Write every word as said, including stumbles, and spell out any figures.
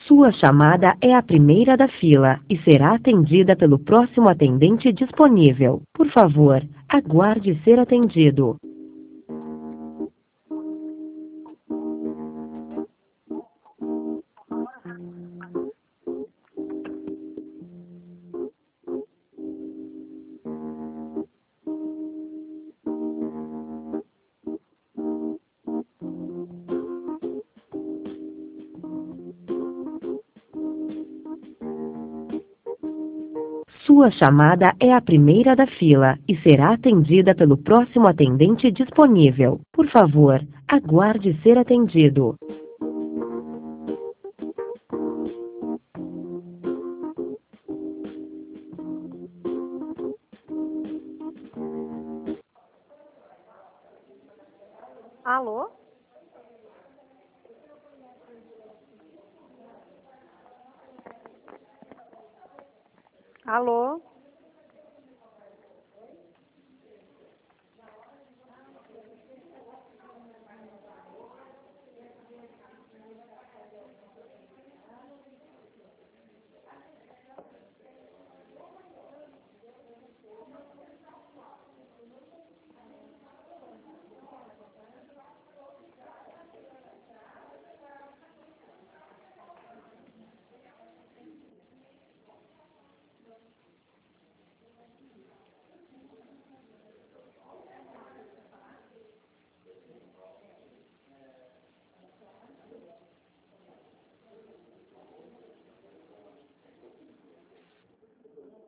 Sua chamada é a primeira da fila e será atendida pelo próximo atendente disponível. Por favor, aguarde ser atendido. Sua chamada é a primeira da fila e será atendida pelo próximo atendente disponível. Por favor, aguarde ser atendido. Alô? Alô?